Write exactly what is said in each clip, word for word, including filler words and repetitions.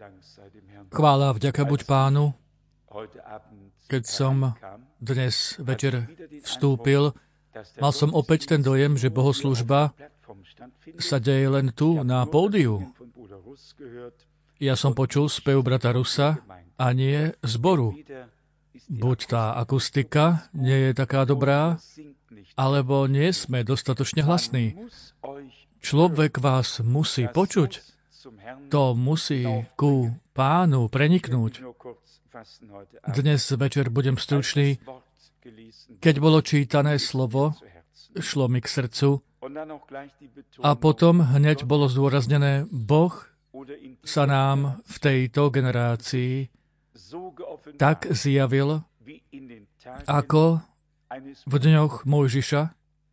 Chvála a vďaka buď Pánu, keď som dnes večer vstúpil, mal som opäť ten dojem, že bohoslužba sa deje len tu, na pódiu. Ja som počul spev brata Rusa a nie zboru. Buď tá akustika nie je taká dobrá, alebo nie sme dostatočne hlasní. Človek vás musí počuť. To musí ku Pánu preniknúť. Dnes večer budem stručný. Keď bolo čítané slovo, šlo mi k srdcu a potom hneď bolo zdôraznené, Boh sa nám v tejto generácii tak zjavil, ako v dňoch Mojžiša,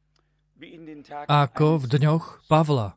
ako v dňoch Pavla.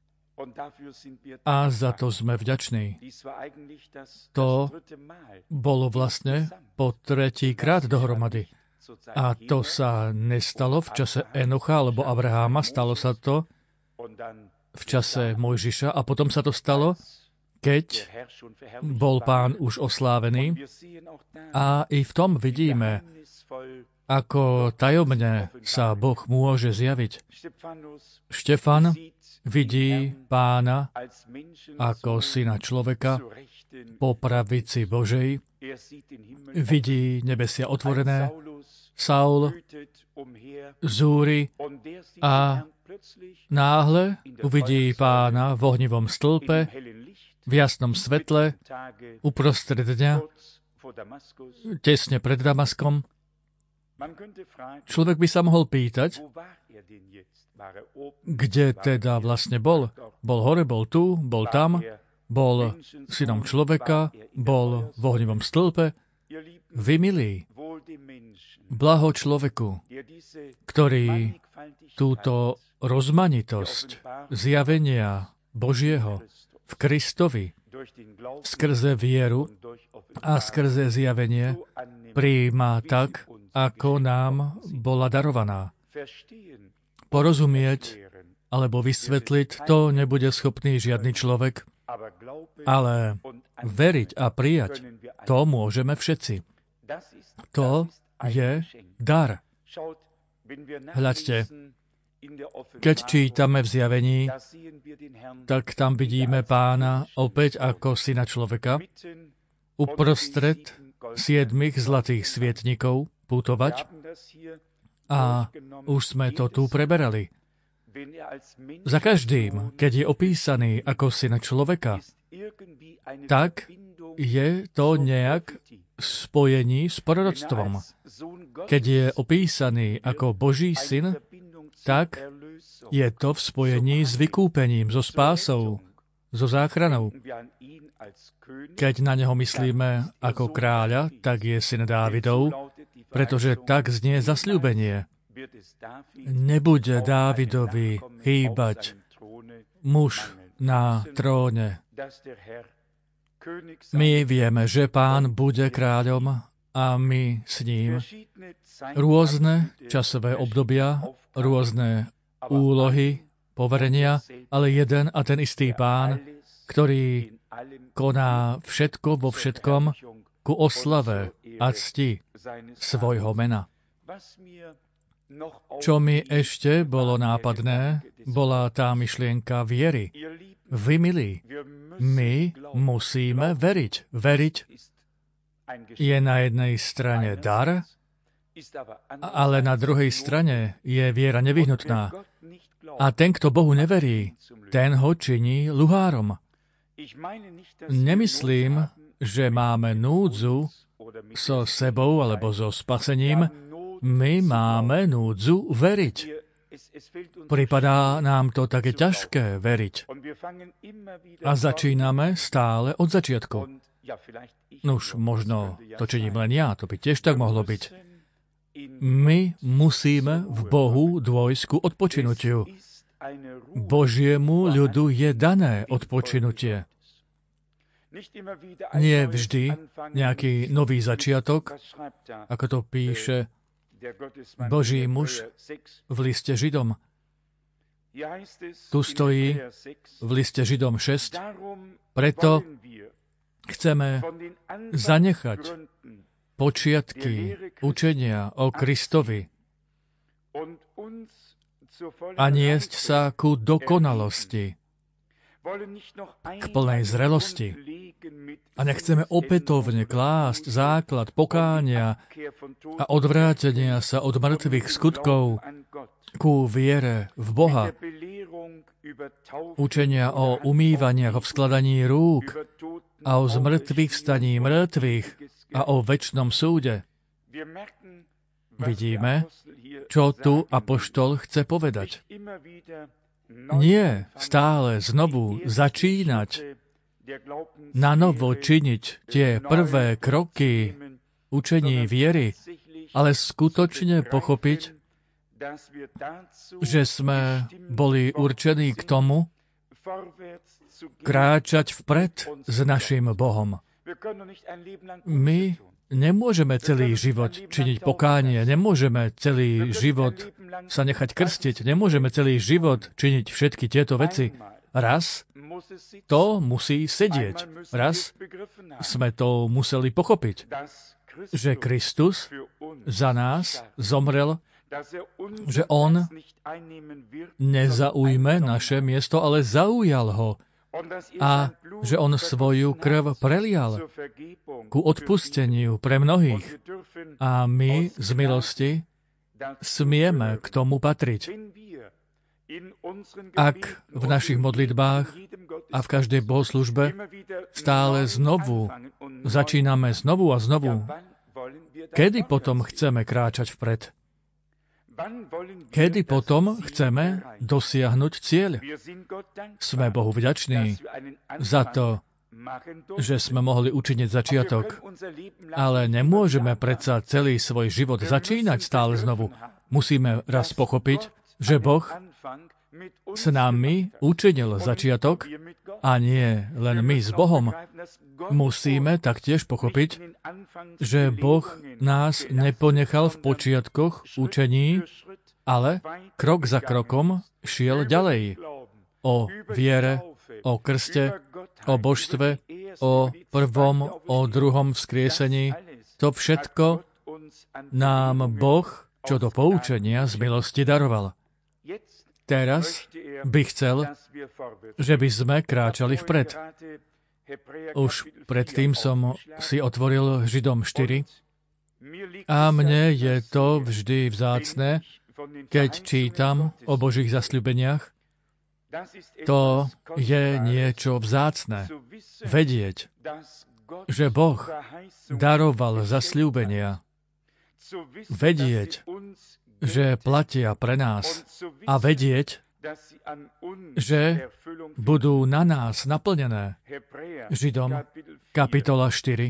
A za to sme vďační. To bolo vlastne po tretí krát dohromady. A to sa nestalo v čase Enocha alebo Abraháma, stalo sa to v čase Mojžiša a potom sa to stalo, keď bol Pán už oslávený. A i v tom vidíme, ako tajomne sa Boh môže zjaviť. Štefan vidí Pána ako syna človeka po pravici Božej, vidí nebesia otvorené, Saul zúri a náhle uvidí Pána v ohnivom stĺpe, v jasnom svetle, uprostred dňa, tesne pred Damaskom. Človek by sa mohol pýtať, kde teda vlastne bol. Bol hore, bol tu, bol tam, bol synom človeka, bol v ohnivom stĺpe. Vy, milí, blaho človeku, ktorý túto rozmanitosť zjavenia Božieho v Kristovi skrze vieru a skrze zjavenie prijíma tak, ako nám bola darovaná. Porozumieť alebo vysvetliť to nebude schopný žiadny človek, ale veriť a prijať to môžeme všetci. To je dar. Hľadte, keď čítame v zjavení, tak tam vidíme Pána opäť ako syna človeka uprostred siedmich zlatých svietnikov putovať a už sme to tu preberali. Za každým, keď je opísaný ako syna človeka, tak je to nejak spojení s proroctvom. Keď je opísaný ako Boží syn, tak je to v spojení s vykúpením, so spásou, so záchranou. Keď na neho myslíme ako kráľa, tak je syn Dávidov, pretože tak znie zasľúbenie. Nebude Dávidovi hýbať muž na tróne. My vieme, že Pán bude kráľom a my s ním. Rôzne časové obdobia, rôzne úlohy, poverenia, ale jeden a ten istý Pán, ktorý koná všetko vo všetkom ku oslave a cti svojho mena. Čo mi ešte bolo nápadné, bola tá myšlienka viery. Vy, milí, my musíme veriť. Veriť je na jednej strane dar, ale na druhej strane je viera nevyhnutná. A ten, kto Bohu neverí, ten ho činí luhárom. Nemyslím, že máme núdzu so sebou alebo so spasením. My máme núdzu veriť. Pripadá nám to také ťažké veriť. A začíname stále od začiatku. Nuž, možno to činím len ja, to by tiež tak mohlo byť. My musíme v Bohu dôjsť ku odpočinutiu. Božiemu ľudu je dané odpočinutie. Nie vždy nejaký nový začiatok, ako to píše Boží muž v liste Židom. Tu stojí v liste Židom šesť. Preto chceme zanechať počiatky učenia o Kristovi a niesť sa ku dokonalosti, k plnej zrelosti. A nechceme opätovne klásť základ pokánia a odvrátenia sa od mŕtvych skutkov ku viere v Boha, učenia o umývaniach, o vzkladaní rúk a o zmrtvých vstaní mŕtvych a o večnom súde. Vidíme, čo tu apoštol chce povedať. Nie stále znovu začínať, na novo činiť tie prvé kroky učení viery, ale skutočne pochopiť, že sme boli určení k tomu, kráčať vpred s našim Bohom. My nemôžeme celý život činiť pokánie, nemôžeme celý život sa nechať krstiť, nemôžeme celý život činiť všetky tieto veci. Raz to musí sedieť. Raz sme to museli pochopiť, že Kristus za nás zomrel, že On nezaujme naše miesto, ale zaujal ho. A že on svoju krv prelial ku odpusteniu pre mnohých. A my z milosti smieme k tomu patriť. Ak v našich modlitbách a v každej bohoslužbe stále znovu začíname znovu a znovu, kedy potom chceme kráčať vpred? Kedy potom chceme dosiahnuť cieľ? Sme Bohu vďační za to, že sme mohli učiniť začiatok, ale nemôžeme predsa celý svoj život začínať stále znovu. Musíme raz pochopiť, že Boh s nami učinil začiatok a nie len my s Bohom. Musíme taktiež pochopiť, že Boh nás neponechal v počiatkoch učení, ale krok za krokom šiel ďalej. O viere, o krste, o božstve, o prvom, o druhom vzkriesení. To všetko nám Boh, čo do poučenia z milosti daroval. Teraz by chcel, že by sme kráčali vpred. Už predtým som si otvoril Židom štyri a mne je to vždy vzácne, keď čítam o Božích zasľúbeniach. To je niečo vzácne. Vedieť, že Boh daroval zasľúbenia. Vedieť, že platia pre nás a vedieť, že budú na nás naplnené. Židom, kapitola štyri.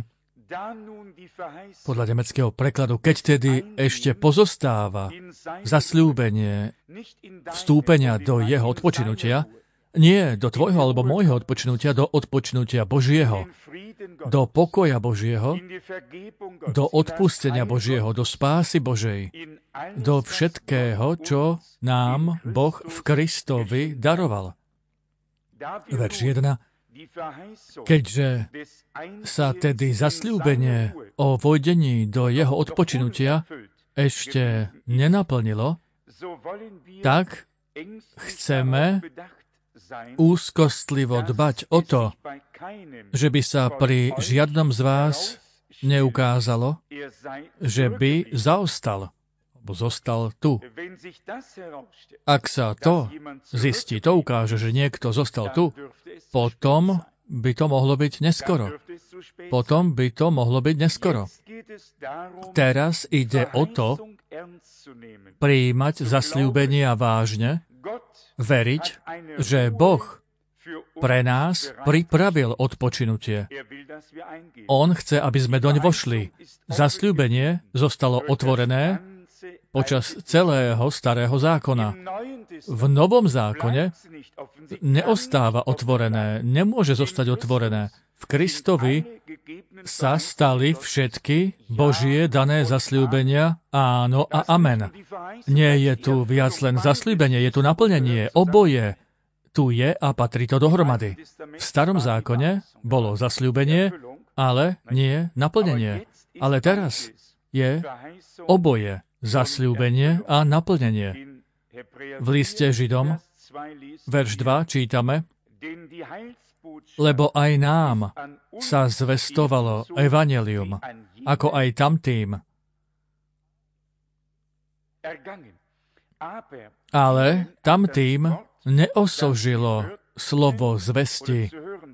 Podľa nemeckého prekladu, keď tedy ešte pozostáva zasľúbenie vstúpenia do jeho odpočinutia, nie do tvojho alebo môjho odpočinutia, do odpočinutia Božieho, do pokoja Božieho, do odpustenia Božieho, do spásy Božej, do všetkého, čo nám Boh v Kristovi daroval. Verš jeden. Keďže sa tedy zasľúbenie o vojdení do jeho odpočinutia ešte nenaplnilo, tak chceme úzkostlivo dbať o to, že by sa pri žiadnom z vás neukázalo, že by zaostal, alebo zostal tu. Ak sa to zistí, to ukáže, že niekto zostal tu, potom by to mohlo byť neskoro. Potom by to mohlo byť neskoro. Teraz ide o to, prijímať zasľúbenia vážne, veriť, že Boh pre nás pripravil odpočinutie. On chce, aby sme doň vošli. Zasľúbenie zostalo otvorené počas celého starého zákona. V novom zákone neostáva otvorené, nemôže zostať otvorené. V Kristovi sa stali všetky Božie dané zasľúbenia áno a amen. Nie je tu viac len zasľúbenie, je tu naplnenie, oboje. tu je a patrí to dohromady. V starom zákone bolo zasľúbenie, ale nie naplnenie. Ale teraz je oboje zasľúbenie a naplnenie. V liste Židom, verš dva, čítame, lebo aj nám sa zvestovalo evanjelium, ako aj tamtým. Ale tamtým neosožilo slovo zvesti,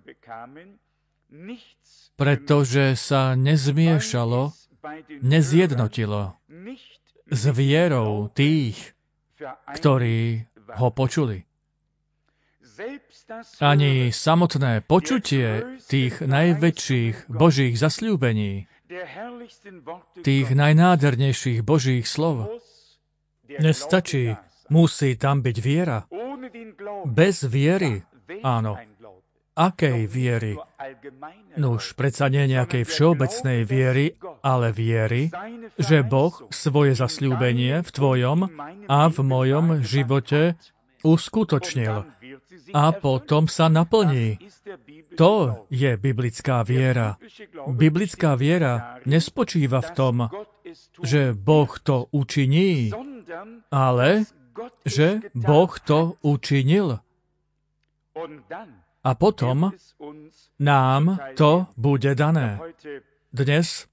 pretože sa nezmiešalo, nezjednotilo s vierou tých, ktorí ho počuli. Ani samotné počutie tých najväčších Božích zasľúbení, tých najnádhernejších Božích slov, nestačí. Musí tam byť viera. Bez viery, áno. Akej viery? Nuž, predsa nie nejakej všeobecnej viery, ale viery, že Boh svoje zasľúbenie v tvojom a v mojom živote uskutočnil. A potom sa naplní. To je biblická viera. Biblická viera nespočíva v tom, že Boh to učiní, ale že Boh to učinil. A potom nám to bude dané. Dnes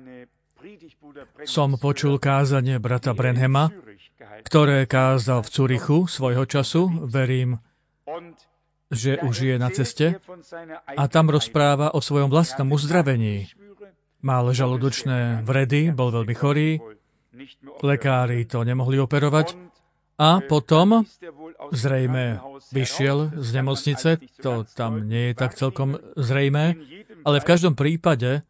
som počul kázanie brata Branhama, ktoré kázal v Curichu svojho času, verím, že už je na ceste, a tam rozpráva o svojom vlastnom uzdravení. Mal žalúdočné vredy, bol veľmi chorý, lekári to nemohli operovať a potom zrejme vyšiel z nemocnice, to tam nie je tak celkom zrejmé, ale v každom prípade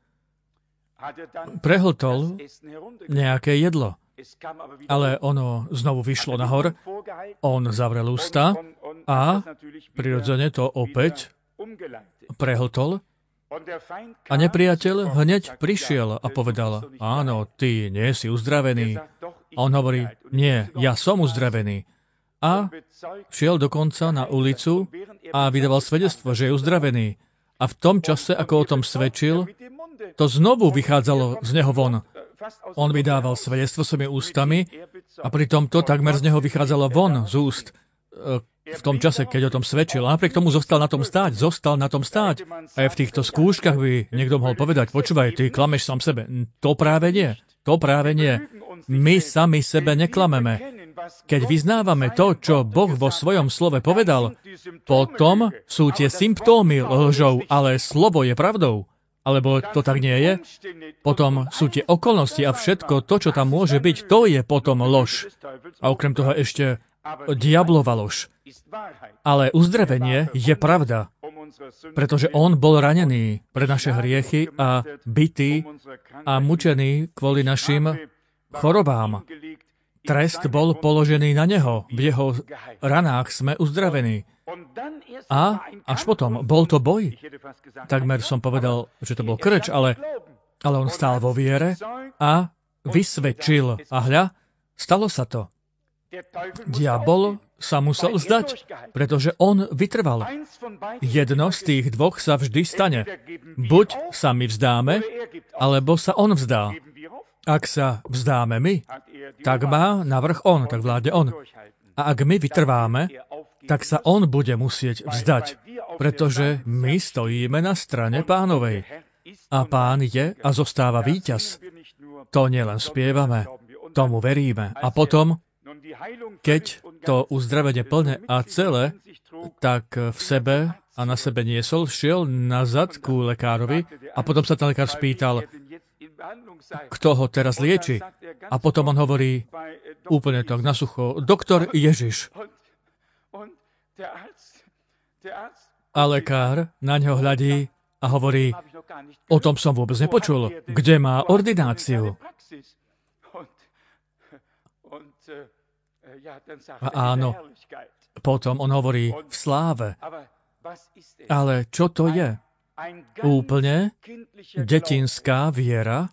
prehltol nejaké jedlo. Ale ono znovu vyšlo nahor, on zavrel ústa a prirodzene to opäť prehltol. A nepriateľ hneď prišiel a povedal, áno, ty nie si uzdravený. A on hovorí, nie, ja som uzdravený. A šiel dokonca na ulicu a vydával svedectvo, že je uzdravený. A v tom čase, ako o tom svedčil, to znovu vychádzalo z neho von. On vydával svedectvo svojimi ústami a pritom to takmer z neho vychádzalo von z úst v tom čase, keď o tom svedčil. A napriek tomu zostal na tom stáť, zostal na tom stáť. A aj v týchto skúškach by niekto mohol povedať, počúvaj, ty klameš sám sebe. To práve nie, to práve nie. My sami sebe neklameme. Keď vyznávame to, čo Boh vo svojom slove povedal, potom sú tie symptómy lžou, ale slovo je pravdou. Alebo to tak nie je? Potom sú tie okolnosti a všetko to, čo tam môže byť, to je potom lož. A okrem toho ešte diablova lož. Ale uzdravenie je pravda, pretože on bol ranený pre naše hriechy a bitý a mučený kvôli našim chorobám. Trest bol položený na neho. V jeho ranách sme uzdravení. A až potom, bol to boj. Takmer som povedal, že to bol krč, ale, ale on stál vo viere a vysvedčil. A hľa, stalo sa to. Diabol sa musel vzdať, pretože on vytrval. Jedno z tých dvoch sa vždy stane. Buď sa my vzdáme, alebo sa on vzdá. Ak sa vzdáme my, tak má navrch on, tak vládne on. A ak my vytrváme, tak sa on bude musieť vzdať, pretože my stojíme na strane Pánovej. A Pán je a zostáva víťaz. To nielen spievame, tomu veríme. A potom, keď to uzdravenie plne a celé, tak v sebe a na sebe niesol, šiel nazad ku lekárovi a potom sa ten lekár spýtal, kto ho teraz lieči. A potom on hovorí úplne tak na sucho, doktor Ježiš. A lekár na ňo hľadí a hovorí, o tom som vôbec nepočul. Kde má ordináciu? A áno, potom on hovorí v sláve. Ale čo to je? Úplne detinská viera,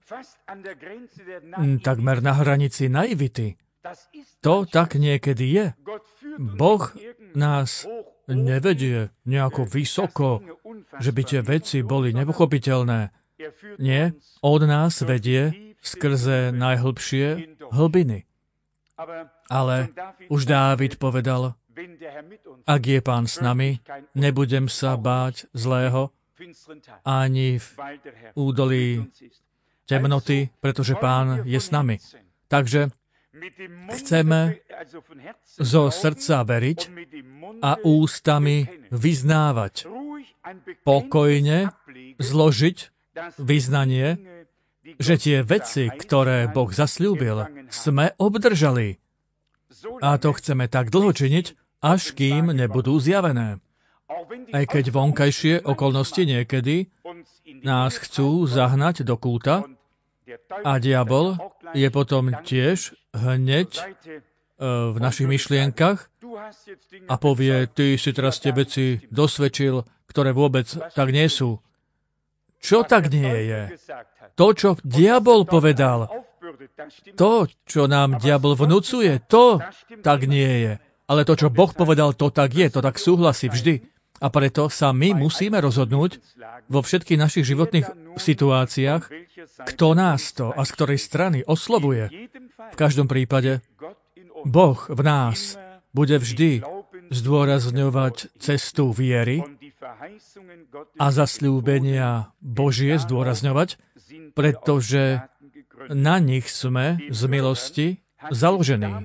takmer na hranici naivity. To tak niekedy je. Boh nás nevedie nejako vysoko, že by tie veci boli nepochopiteľné. Nie, od nás vedie skrze najhlbšie hlbiny. Ale už Dávid povedal, ak je Pán s nami, nebudem sa báť zlého ani v údolí temnoty, pretože Pán je s nami. Takže chceme zo srdca veriť a ústami vyznávať. Pokojne zložiť vyznanie, že tie veci, ktoré Boh zasľúbil, sme obdržali. A to chceme tak dlho činiť, až kým nebudú zjavené. Aj keď vonkajšie okolnosti niekedy nás chcú zahnať do kúta a diabol je potom tiež hneď e, v našich myšlienkach a povie, ty si teraz tie veci dosvedčil, ktoré vôbec tak nie sú. Čo tak nie je? To, čo diabol povedal, to, čo nám diabol vnúcuje, to tak nie je. Ale to, čo Boh povedal, to tak je, to tak súhlasí vždy. A preto sa my musíme rozhodnúť vo všetkých našich životných situáciách, kto nás to a z ktorej strany oslovuje. V každom prípade Boh v nás bude vždy zdôrazňovať cestu viery a zasľúbenia Božie zdôrazňovať, pretože na nich sme z milosti založení.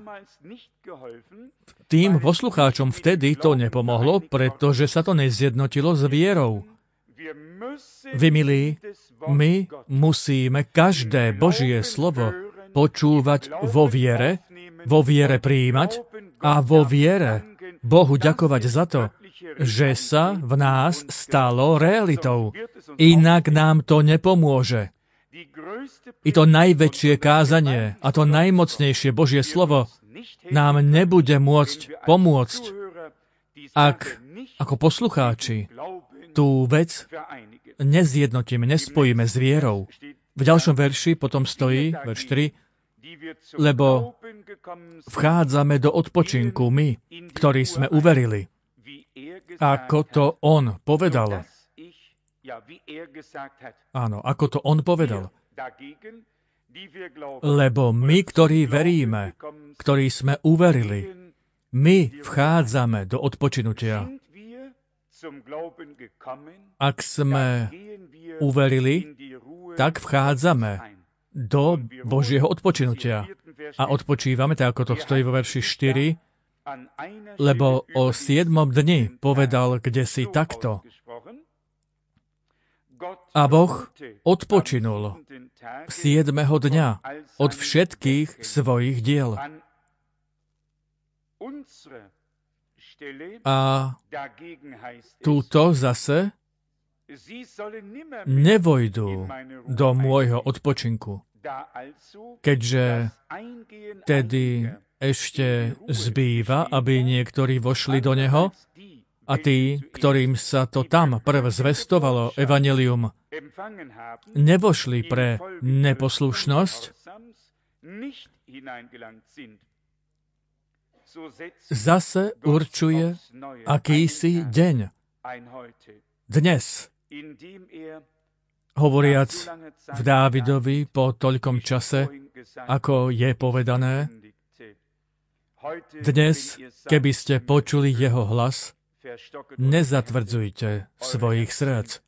Tým poslucháčom vtedy to nepomohlo, pretože sa to nezjednotilo s vierou. Vy, milí, my musíme každé Božie slovo počúvať vo viere, vo viere prijímať a vo viere Bohu ďakovať za to, že sa v nás stalo realitou. Inak nám to nepomôže. I to najväčšie kázanie a to najmocnejšie Božie slovo nám nebude môcť pomôcť, ak ako poslucháči tú vec nezjednotíme, nespojíme s vierou. V ďalšom verši potom stojí, verš tri, lebo vchádzame do odpočinku my, ktorí sme uverili. Ako to on povedal. Áno, ako to on povedal. Lebo my, ktorí veríme, ktorí sme uverili, my vchádzame do odpočinutia. Ak sme uverili, tak vchádzame do Božieho odpočinutia. A odpočívame, tak ako to stojí vo verši štyri, lebo o siedmom dni povedal kdesi takto. A Boh odpočinul siedmeho dňa od všetkých svojich diel. A túto zase nevojdu do môjho odpočinku, keďže tedy ešte zbýva, aby niektorí vošli do neho, a tí, ktorým sa to tam prv zvestovalo, evanjelium, nevošli pre neposlušnosť, zase určuje akýsi deň. Dnes, hovoriac v Dávidovi po toľkom čase, ako je povedané, dnes, keby ste počuli jeho hlas, nezatvrdzujte svojich srdc.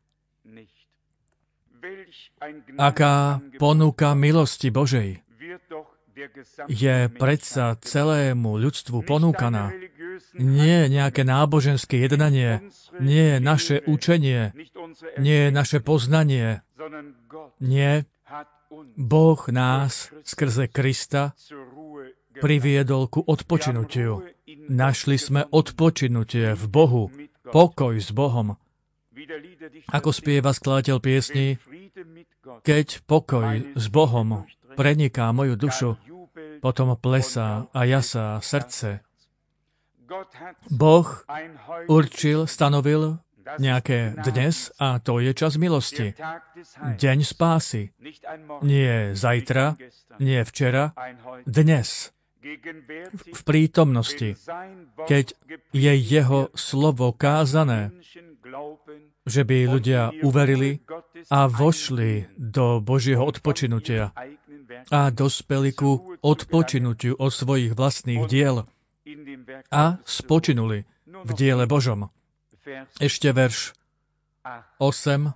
Aká ponuka milosti Božej je predsa celému ľudstvu ponúkaná. Nie nejaké náboženské jednanie, nie naše učenie, nie naše poznanie. Nie, Boh nás skrze Krista priviedol ku odpočinutiu. Našli sme odpočinutie v Bohu, pokoj s Bohom. Ako spieva skladateľ piesni, keď pokoj s Bohom preniká moju dušu, potom plesá a jasá srdce. Boh určil, stanovil nejaké dnes a to je čas milosti. Deň spásy. Nie zajtra, nie včera, dnes. v prítomnosti, keď je jeho slovo kázané, že by ľudia uverili a vošli do Božieho odpočinutia a dospeli ku odpočinutiu od svojich vlastných diel a spočinuli v diele Božom. Ešte verš osem,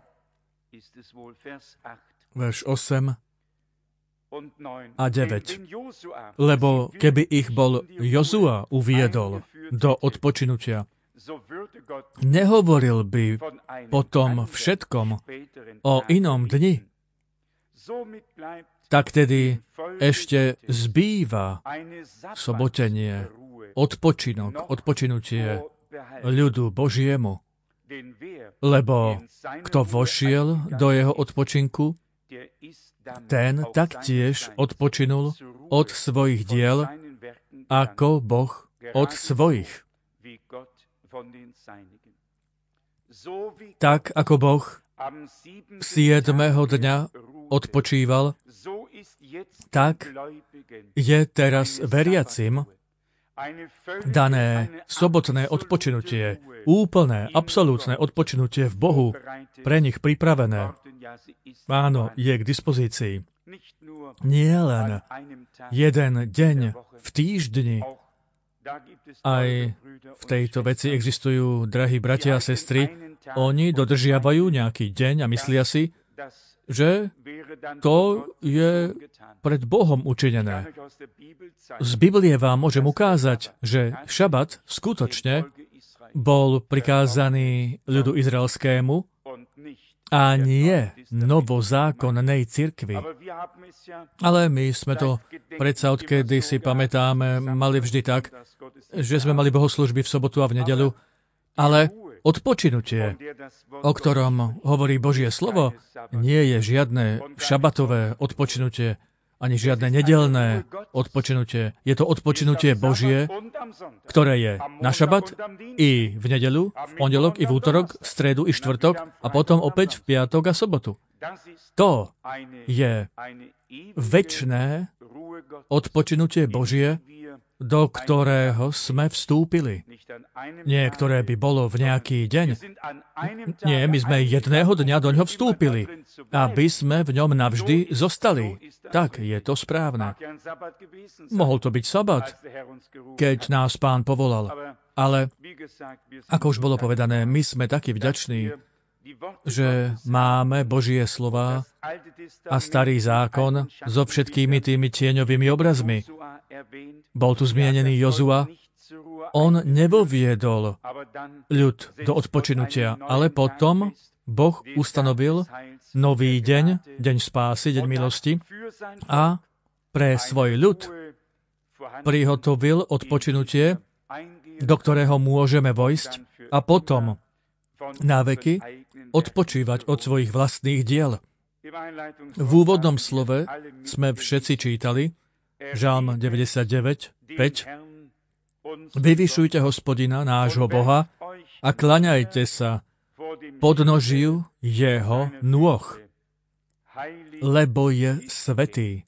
verš osem a deväť. Lebo keby ich bol Jozua uviedol do odpočinutia, nehovoril by potom všetkom o inom dni, tak tedy ešte zbýva sobotenie, odpočinok, odpočinutie ľudu Božiemu. Lebo kto vošiel do jeho odpočinku, ten taktiež odpočinul od svojich diel, ako Boh od svojich. Tak ako Boh siedmeho dňa odpočíval, tak je teraz veriacim dané sobotné odpočinutie, úplné, absolútne odpočinutie v Bohu, pre nich pripravené. Áno, je k dispozícii. Nie len jeden deň v týždni. Aj v tejto veci existujú, drahí bratia a sestry, oni dodržiavajú nejaký deň a myslia si, že to je pred Bohom učinené. Z Biblie vám môžem ukázať, že šabat skutočne bol prikázaný ľudu izraelskému a nie novozákonnej cirkvi. Ale my sme to predsa, odkedy si pamätáme, mali vždy tak, že sme mali bohoslúžby v sobotu a v nedeľu, ale odpočinutie, o ktorom hovorí Božie slovo, nie je žiadne šabatové odpočinutie, ani žiadne nedeľné odpočinutie. Je to odpočinutie Božie, ktoré je na šabat i v nedeľu, v pondelok i v útorok, v stredu i štvrtok a potom opäť v piatok a sobotu. To je večné odpočinutie Božie, do ktorého sme vstúpili. Nie, ktoré by bolo v nejaký deň. Nie, my sme jedného dňa do ňoho vstúpili, aby sme v ňom navždy zostali. Tak je to správne. Mohol to byť sabat, keď nás Pán povolal. Ale, ako už bolo povedané, my sme takí vďační, že máme Božie slová a Starý zákon so všetkými tými tieňovými obrazmi. Bol tu zmienený Jozua. On nevoviedol ľud do odpočinutia, ale potom Boh ustanovil nový deň, deň spásy, deň milosti a pre svoj ľud prihotovil odpočinutie, do ktorého môžeme vojsť a potom na veky odpočívať od svojich vlastných diel. V úvodnom slove sme všetci čítali Žalm deväťdesiatdeväť, päť. Vyvyšujte Hospodina, nášho Boha, a klaňajte sa podnožiu jeho nôh, lebo je svätý.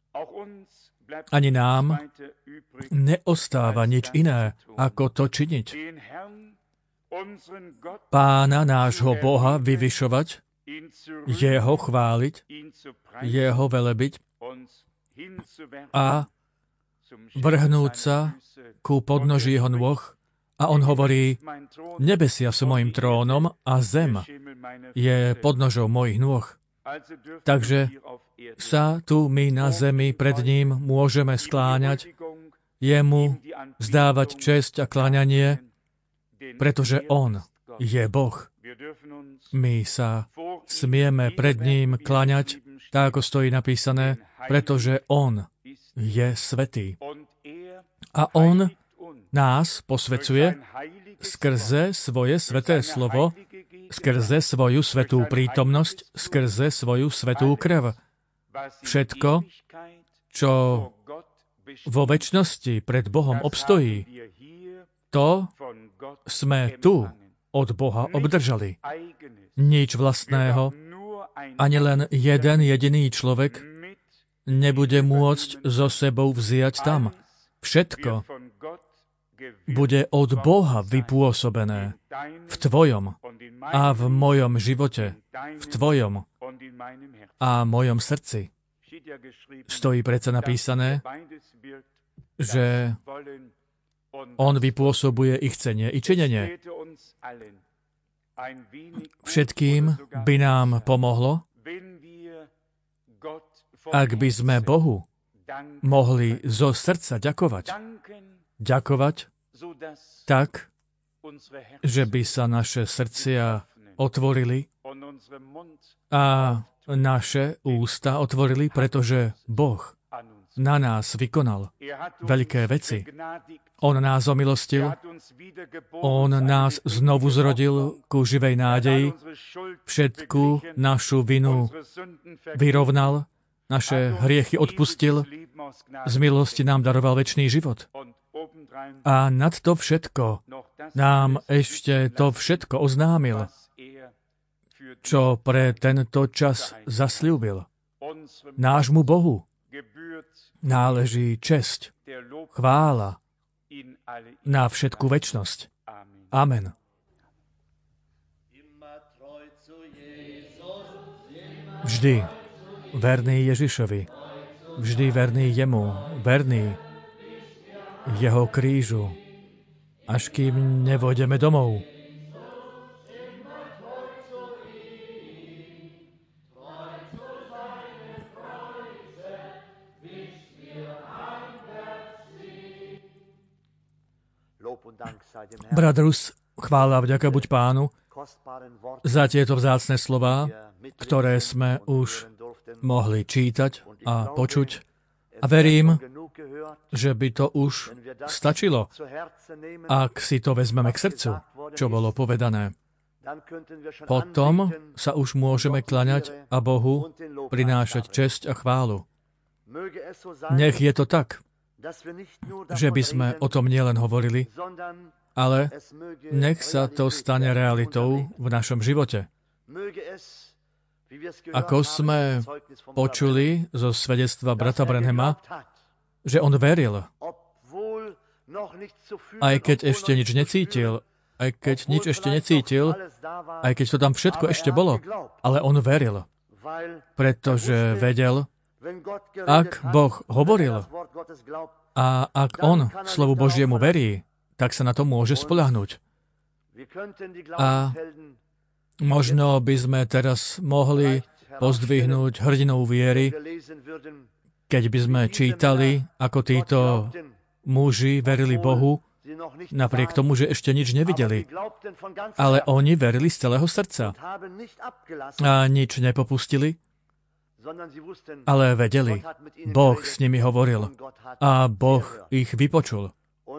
Ani nám neostáva nič iné, ako to činiť. Pána nášho Boha vyvyšovať, jeho chváliť, jeho velebiť a vrhnúť sa ku podnoží jeho nôh. A on hovorí, nebesia sú mojim trónom a zem je podnožou mojich nôh. Takže sa tu my na zemi pred ním môžeme skláňať, jemu vzdávať česť a kláňanie, pretože on je Boh. My sa smieme pred ním kláňať, tak ako stojí napísané, pretože on je svätý. A on nás posvecuje skrze svoje sväté slovo, skrze svoju svätú prítomnosť, skrze svoju svätú krv. Všetko, čo vo večnosti pred Bohom obstojí, to sme tu od Boha obdržali. Nič vlastného, ani len jeden jediný človek nebude môcť so sebou vziať tam. všetko bude od Boha vypôsobené v tvojom a v mojom živote, v tvojom a mojom srdci. Stojí predsa napísané, že on vypôsobuje ich chcenie i činenie. Všetkým by nám pomohlo, ak by sme Bohu mohli zo srdca ďakovať. Ďakovať tak, že by sa naše srdcia otvorili a naše ústa otvorili, pretože Boh na nás vykonal veľké veci. On nás omilostil, on nás znovu zrodil ku živej nádeji, všetku našu vinu vyrovnal, naše hriechy odpustil, z milosti nám daroval večný život. A nad to všetko nám ešte to všetko oznámil, čo pre tento čas zasľúbil. Nášmu Bohu náleží česť, chvála na všetku večnosť. Amen. Vždy verný Ježišovi, vždy verný jemu, verný jeho krížu, až kým nevojdeme domov. Brat Rus, chvála a vďaka buď Pánu za tieto vzácne slová, ktoré sme už mohli čítať a počuť. A verím, že by to už stačilo, ak si to vezmeme k srdcu, čo bolo povedané. Potom sa už môžeme klaňať a Bohu prinášať česť a chválu. Nech je to tak, že by sme o tom nielen hovorili, ale nech sa to stane realitou v našom živote. Ako sme počuli zo svedectva brata Branhama, že on veril, aj keď ešte nič necítil, aj keď nič ešte necítil, aj keď to tam všetko ešte bolo, ale on veril, pretože vedel, ak Boh hovoril a ak on slovu Božiemu verí, tak sa na to môže spoľahnúť. A možno by sme teraz mohli pozdvihnúť hrdinou viery, keď by sme čítali, ako títo muži verili Bohu, napriek tomu, že ešte nič nevideli. Ale oni verili z celého srdca. A nič nepopustili, ale vedeli. Boh s nimi hovoril a Boh ich vypočul.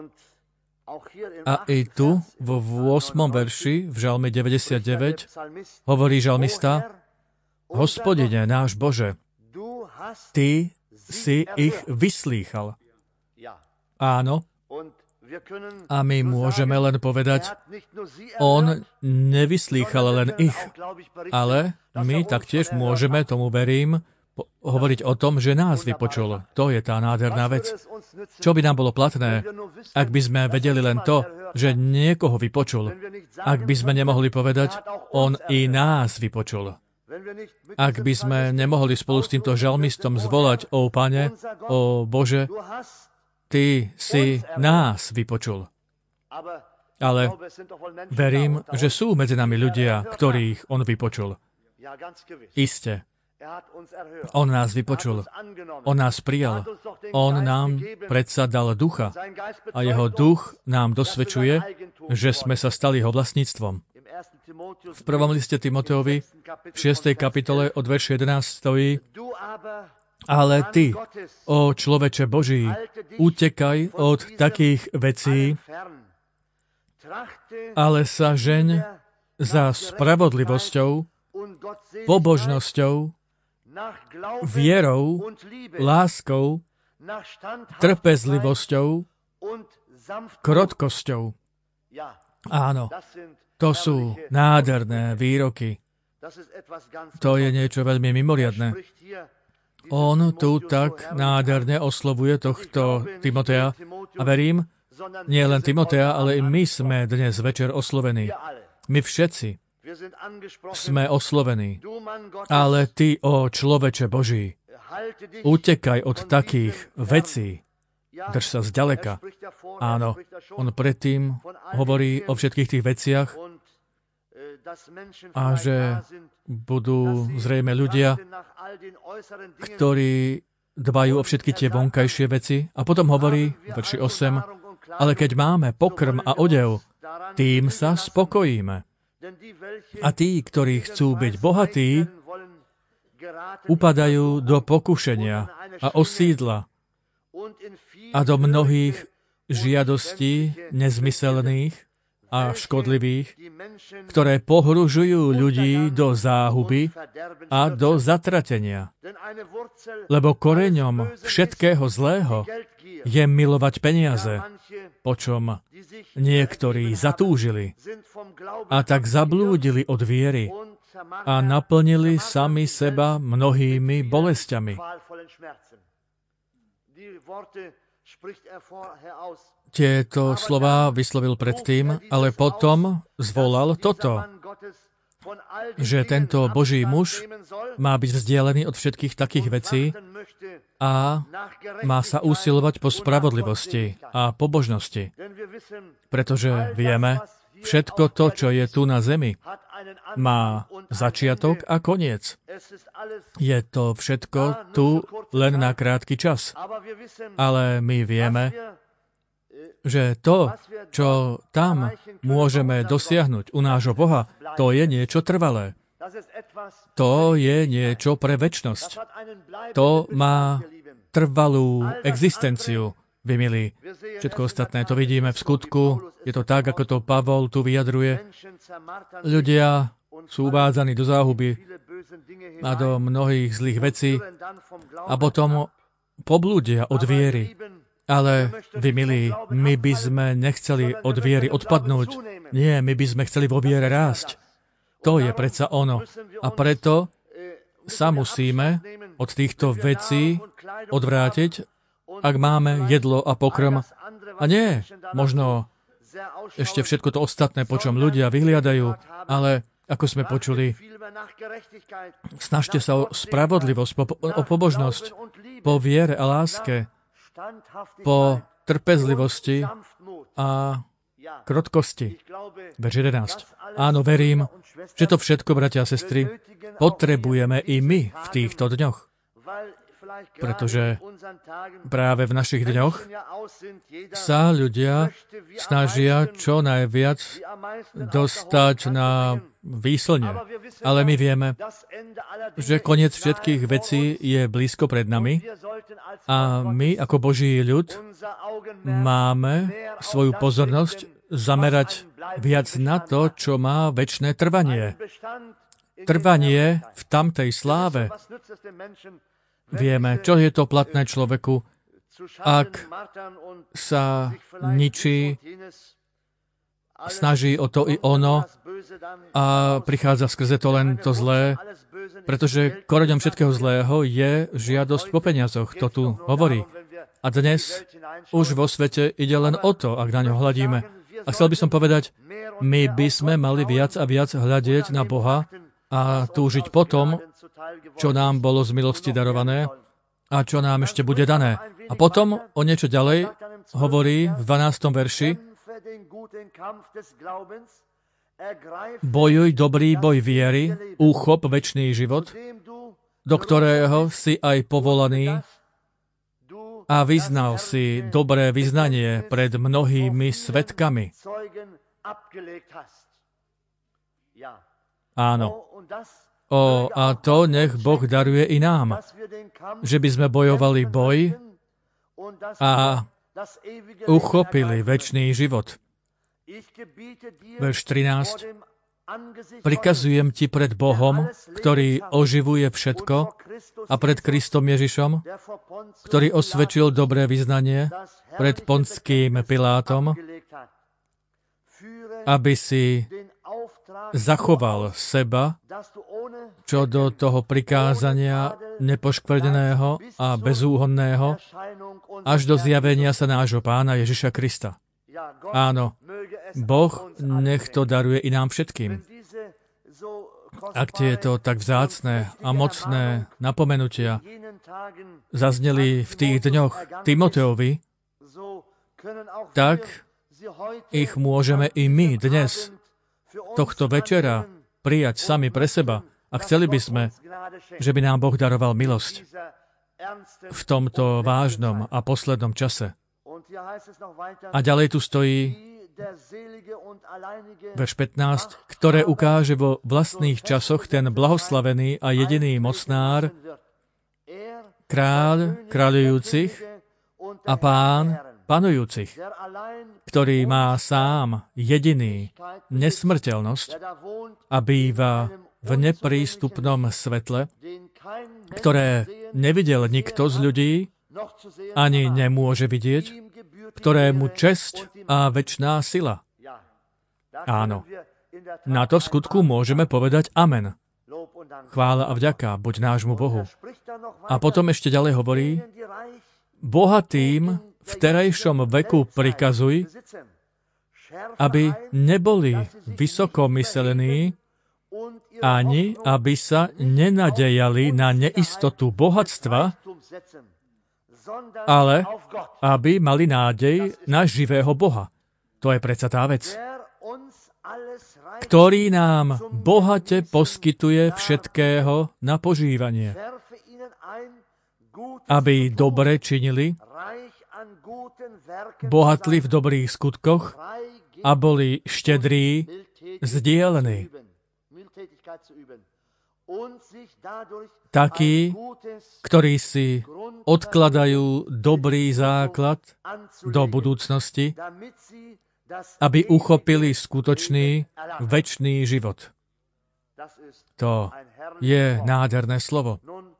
A i tu, vo ôsmom verši, v žalme deväťdesiatdeväť, hovorí žalmista: Hospodine, náš Bože, Ty si ich vyslýchal. Áno. A my môžeme len povedať, on nevyslýchal len ich, ale my taktiež môžeme, tomu verím, hovoriť o tom, že nás vypočul. To je tá nádherná vec. Čo by nám bolo platné, ak by sme vedeli len to, že niekoho vypočul, ak by sme nemohli povedať, on i nás vypočul. Ak by sme nemohli spolu s týmto žalmistom zvolať, ó Pane, ó Bože, Ty si nás vypočul. Ale verím, že sú medzi nami ľudia, ktorých on vypočul. Iste. On nás vypočul. On nás prijal. On nám predsa dal ducha. A jeho duch nám dosvedčuje, že sme sa stali jeho vlastníctvom. V prvom liste Timoteovi, v šiestej kapitole od verša jedenásť stojí: Ale ty, ó človeče Boží, utekaj od takých vecí, ale sa žeň za spravodlivosťou, pobožnosťou, vierou, láskou, trpezlivosťou, krotkosťou. Áno, to sú nádherné výroky. To je niečo veľmi mimoriadne. On tu tak nádherne oslovuje tohto Timotea a verím, nie len Timotea, ale i my sme dnes večer oslovení. My všetci sme oslovení. Ale ty, ó človeče Boží, utekaj od takých vecí. Drž sa zďaleka. Áno, on predtým hovorí o všetkých tých veciach a že budú zrejme ľudia, ktorí dbajú o všetky tie vonkajšie veci. A potom hovorí, verši osem, ale keď máme pokrm a odev, tým sa spokojíme. A tí, ktorí chcú byť bohatí, upadajú do pokušenia a osídla a do mnohých žiadostí nezmyselných a škodlivých, ktoré pohružujú ľudí do záhuby a do zatratenia. Lebo koreňom všetkého zlého je milovať peniaze, počom niektorí zatúžili a tak zablúdili od viery a naplnili sami seba mnohými bolestiami. Tieto slová vyslovil predtým, ale potom zvolal toto, že tento Boží muž má byť vzdialený od všetkých takých vecí a má sa usilovať po spravodlivosti a pobožnosti. Pretože vieme, všetko to, čo je tu na zemi, má začiatok a koniec. Je to všetko tu len na krátky čas. Ale my vieme, že to, čo tam môžeme dosiahnuť u nášho Boha, to je niečo trvalé. To je niečo pre večnosť. To má trvalú existenciu, vy milí. Všetko ostatné to vidíme v skutku. Je to tak, ako to Pavol tu vyjadruje. Ľudia sú uvádzaní do záhuby a do mnohých zlých vecí a potom poblúdia od viery. Ale vy, milí, my by sme nechceli od viery odpadnúť. Nie, my by sme chceli vo viere rásť. To je predsa ono. A preto sa musíme od týchto vecí odvrátiť, ak máme jedlo a pokrm. A nie, možno ešte všetko to ostatné, po čom ľudia vyhliadajú, ale ako sme počuli, snažte sa o spravodlivosť, po, o pobožnosť, po viere a láske, po trpezlivosti a krotkosti. Verš jedenásť. Áno, verím, že to všetko, bratia a sestry, potrebujeme i my v týchto dňoch. Pretože práve v našich dňoch sa ľudia snažia čo najviac dostať na výslne. Ale my vieme, že koniec všetkých vecí je blízko pred nami a my ako Boží ľud máme svoju pozornosť zamerať viac na to, čo má večné trvanie. Trvanie v tamtej sláve. Vieme, čo je to platné človeku, ak sa ničí, snaží o to i ono a prichádza skrze to len to zlé, pretože koreňom všetkého zlého je žiadosť po peniazoch. To tu hovorí. A dnes už vo svete ide len o to, ak na ňo hľadíme. A chcel by som povedať, my by sme mali viac a viac hľadieť na Boha a túžiť potom, čo nám bolo z milosti darované a čo nám ešte bude dané. A potom o niečo ďalej hovorí v dvanástom verši: Bojuj dobrý boj viery, uchop večný život, do ktorého si aj povolaný a vyznal si dobré vyznanie pred mnohými svedkami. Áno. O, a to nech Boh daruje i nám, že by sme bojovali boj a uchopili večný život. Verš trinásť. Prikazujem ti pred Bohom, ktorý oživuje všetko, a pred Kristom Ježišom, ktorý osvedčil dobré vyznanie pred Pontským Pilátom, aby si zachoval seba, čo do toho prikázania nepoškvrneného a bezúhonného až do zjavenia sa nášho Pána Ježiša Krista. Áno, Boh nech to daruje i nám všetkým. Ak tieto tak vzácne a mocné napomenutia zazneli v tých dňoch Timoteovi, tak ich môžeme i my dnes, tohto večera, prijať sami pre seba. A chceli by sme, že by nám Boh daroval milosť v tomto vážnom a poslednom čase. A ďalej tu stojí verš pätnásť, ktoré ukáže vo vlastných časoch ten blahoslavený a jediný mocnár, kráľ kráľujúcich a pán panujúcich, ktorý má sám jediný nesmrteľnosť a býva v neprístupnom svetle, ktoré nevidel nikto z ľudí, ani nemôže vidieť, ktorému česť a večná sila. Áno, na to v skutku môžeme povedať amen. Chvála a vďaka buď nášmu Bohu. A potom ešte ďalej hovorí, bohatým v terajšom veku prikazuj, aby neboli vysokomyselní, ani aby sa nenadejali na neistotu bohatstva, ale aby mali nádej na živého Boha. To je predsa tá vec, ktorý nám bohate poskytuje všetkého na požívanie, aby dobre činili, bohatli v dobrých skutkoch a boli štedrí, zdieľní. Takí, ktorí si odkladajú dobrý základ do budúcnosti, aby uchopili skutočný, večný život. To je nádherné slovo.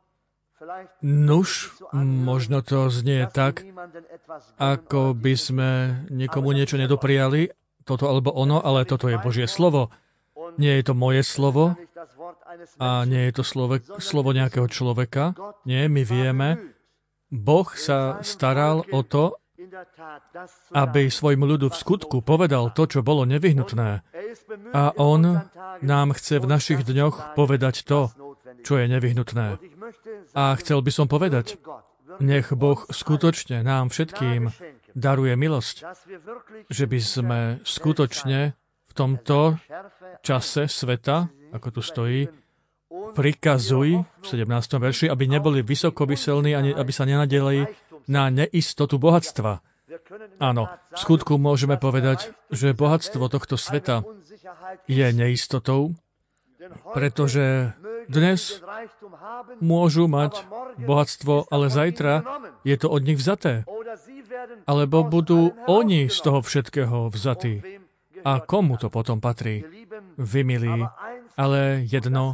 Nuž, možno to znie tak, ako by sme niekomu niečo nedopriali, toto alebo ono, ale toto je Božie slovo. Nie je to moje slovo a nie je to slovo, slovo nejakého človeka. Nie, my vieme, Boh sa staral o to, aby svojmu ľudu v skutku povedal to, čo bolo nevyhnutné. A on nám chce v našich dňoch povedať to, čo je nevyhnutné. A chcel by som povedať, nech Boh skutočne nám všetkým daruje milosť, že by sme skutočne v tomto čase sveta, ako tu stojí, prikazuj v sedemnástom verši, aby neboli vysokomyselní, ani aby sa nenadelili na neistotu bohatstva. Áno, v skutku môžeme povedať, že bohatstvo tohto sveta je neistotou, pretože dnes môžu mať bohatstvo, ale zajtra je to od nich vzaté. Alebo budú oni z toho všetkého vzatí. A komu to potom patrí? Vy, milí, ale jedno,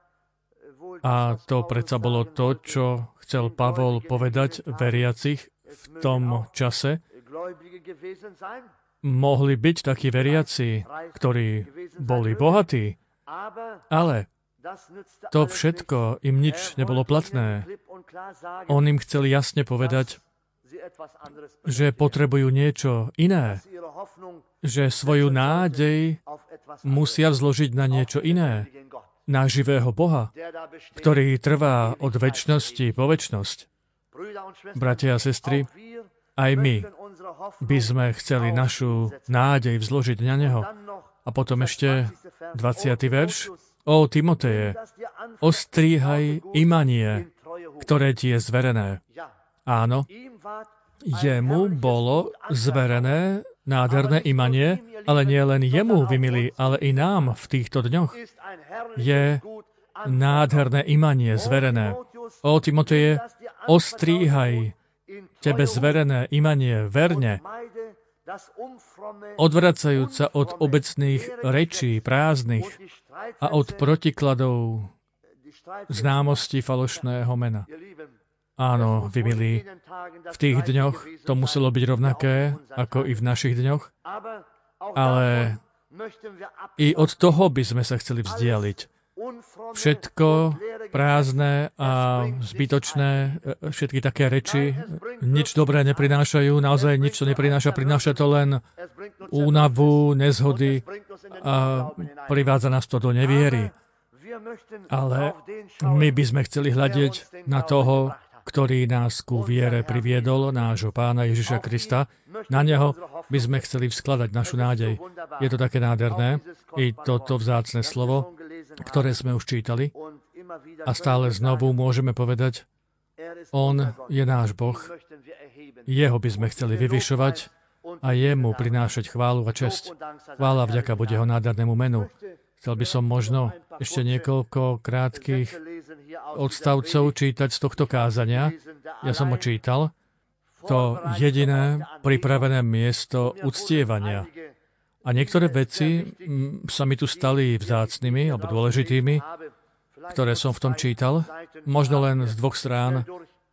a to predsa bolo to, čo chcel Pavol povedať veriacich v tom čase, mohli byť takí veriaci, ktorí boli bohatí, ale to všetko im nič nebolo platné. On im chcel jasne povedať, že potrebujú niečo iné, že svoju nádej musia vzložiť na niečo iné, na živého Boha, ktorý trvá od večnosti po večnosť. Bratia a sestry, aj my by sme chceli našu nádej vzložiť na Neho. A potom ešte dvadsiaty verš. O Timoteje, ostríhaj imanie, ktoré ti je zverené. Áno, jemu bolo zverené nádherné imanie, ale nie len jemu, vy milí, ale i nám v týchto dňoch je nádherné imanie zverené. O Timoteje, ostríhaj tebe zverené imanie verne, odvracajúca od obecných rečí prázdnych a od protikladov známosti falošného mena. Áno, vy milí, v tých dňoch to muselo byť rovnaké, ako i v našich dňoch, ale i od toho by sme sa chceli vzdialiť. všetko prázdne a zbytočné, všetky také reči, nič dobré neprinášajú, naozaj nič to neprináša, prináša to len únavu, nezhody a privádza nás to do neviery. Ale my by sme chceli hľadiť na toho, ktorý nás ku viere priviedol, nášho Pána Ježiša Krista. Na neho by sme chceli vskladať našu nádej. Je to také nádherné, i toto vzácne slovo, ktoré sme už čítali. A stále znovu môžeme povedať, on je náš Boh, jeho by sme chceli vyvyšovať a jemu prinášať chválu a česť. Chvála vďaka bude jeho nádhernému menu. Chcel by som možno ešte niekoľko krátkych odstavcov čítať z tohto kázania. Ja som ho čítal. To jediné pripravené miesto uctievania. A niektoré veci sa mi tu stali vzácnymi alebo dôležitými, ktoré som v tom čítal, možno len z dvoch strán.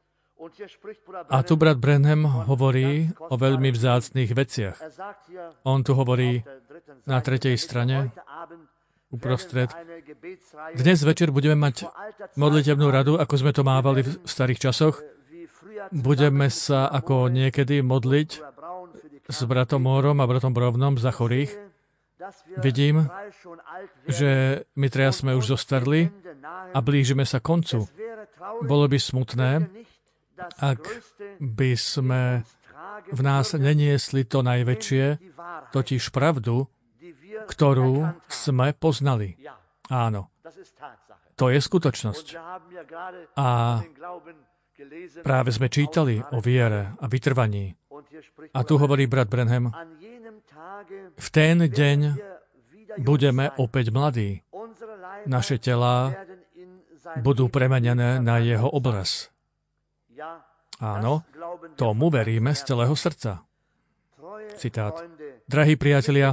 A tu brat Branham hovorí o veľmi vzácnych veciach. On tu hovorí na tretej strane, uprostred. Dnes večer budeme mať modlitebnú radu, ako sme to mávali v starých časoch. Budeme sa ako niekedy modliť s bratom Mórom a bratom Brovnom za chorých. Vidím, že my traja sme už zostarli a blížime sa koncu. Bolo by smutné, ak by sme v nás neniesli to najväčšie, totiž pravdu, ktorú sme poznali. Áno, to je skutočnosť. A práve sme čítali o viere a vytrvaní. A tu hovorí brat Branham, v ten deň budeme opäť mladí. Naše telá budú premenené na jeho obraz. Áno, tomu veríme z celého srdca. Citát. Drahí priatelia,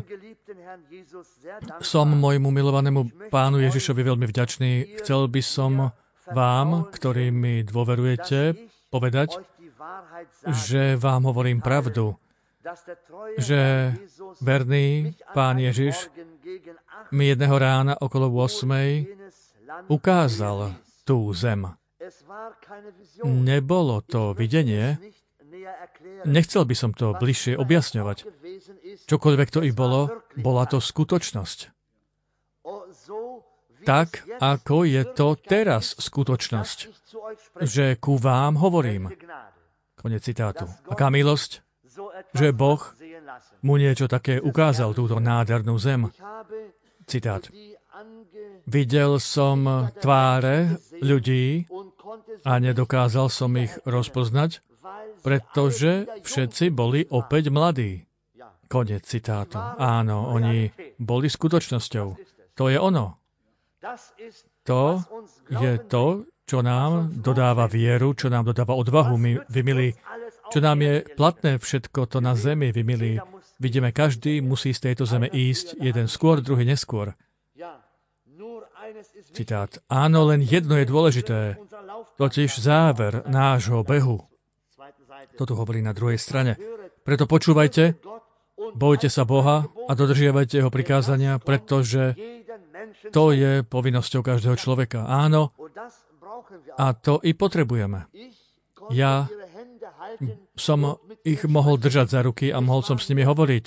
som môjmu milovanému Pánu Ježišovi veľmi vďačný. Chcel by som vám, ktorí mi dôverujete, povedať, že vám hovorím pravdu, že verný Pán Ježiš mi jedného rána okolo ôsmej ukázal tú zem. Nebolo to videnie, nechcel by som to bližšie objasňovať. Čokoľvek to i bolo, bola to skutočnosť. Tak, ako je to teraz skutočnosť, že ku vám hovorím. Konec citátu. Aká milosť, že Boh mu niečo také ukázal, túto nádhernú zem. Citát. Videl som tváre ľudí a nedokázal som ich rozpoznať, pretože všetci boli opäť mladí. Konec citátu. Áno, oni boli skutočnosťou. To je ono. To je to, čo nám dodáva vieru, čo nám dodáva odvahu, my, vy milí, čo nám je platné všetko to na zemi, vy milí. Vidíme, každý musí z tejto zeme ísť, jeden skôr, druhý neskôr. Citát. Áno, len jedno je dôležité, totiž záver nášho behu. To tu hovorí na druhej strane. Preto počúvajte, bojte sa Boha a dodržiavajte jeho prikázania, pretože to je povinnosťou každého človeka. Áno, a to i potrebujeme. Ja som ich mohol držať za ruky a mohol som s nimi hovoriť.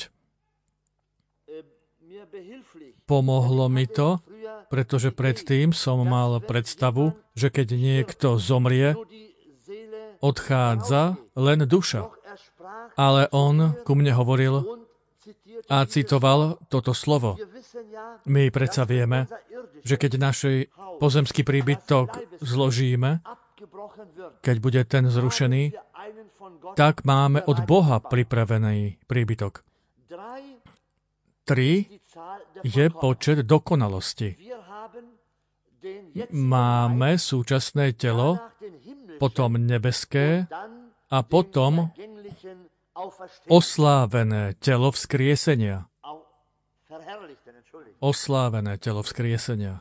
Pomohlo mi to, pretože predtým som mal predstavu, že keď niekto zomrie, odchádza len duša. Ale on ku mne hovoril a citoval toto slovo. My predsa vieme, že keď našej pozemský príbytok zložíme, keď bude ten zrušený, tak máme od Boha pripravený príbytok. Tri je počet dokonalosti. Máme súčasné telo, potom nebeské a potom oslávené telo vzkriesenia. Oslávené telo vzkriesenia.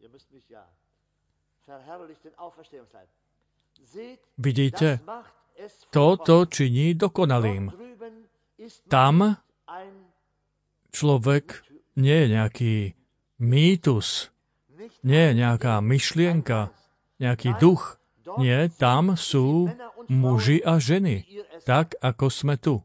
Vidíte, toto činí dokonalým. Tam človek nie je nejaký mýtus, Nie nejaká myšlienka, nejaký duch. Nie, tam sú muži a ženy, tak ako sme tu.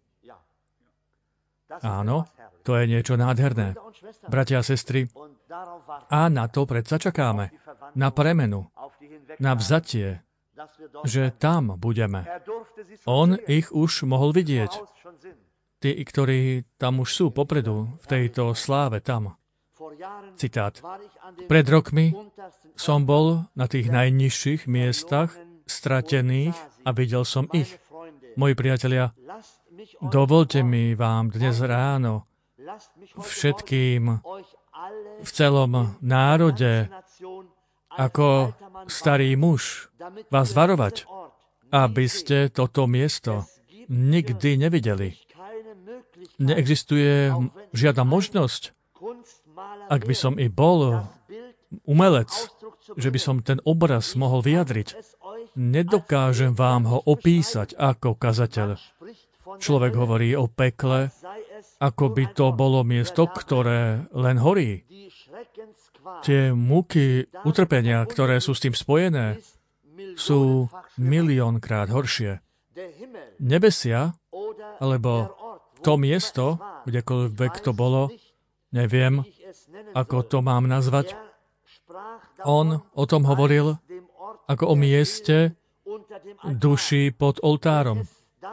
Áno, to je niečo nádherné. Bratia a sestry, a na to predsa čakáme. Na premenu, na vzatie, že tam budeme. On ich už mohol vidieť. Tí, ktorí tam už sú popredu, v tejto sláve tam. Citát. Pred rokmi som bol na tých najnižších miestach stratených a videl som ich. Moji priatelia, dovolte mi vám dnes ráno všetkým v celom národe ako starý muž vás varovať, aby ste toto miesto nikdy nevideli. Neexistuje žiadna možnosť, ak by som i bol umelec, že by som ten obraz mohol vyjadriť. Nedokážem vám ho opísať ako kazateľ. Človek hovorí o pekle, ako by to bolo miesto, ktoré len horí. Tie múky utrpenia, ktoré sú s tým spojené, sú miliónkrát horšie. Nebesia, alebo to miesto, kdekoľvek to bolo, neviem, ako to mám nazvať, on o tom hovoril ako o mieste duši pod oltárom.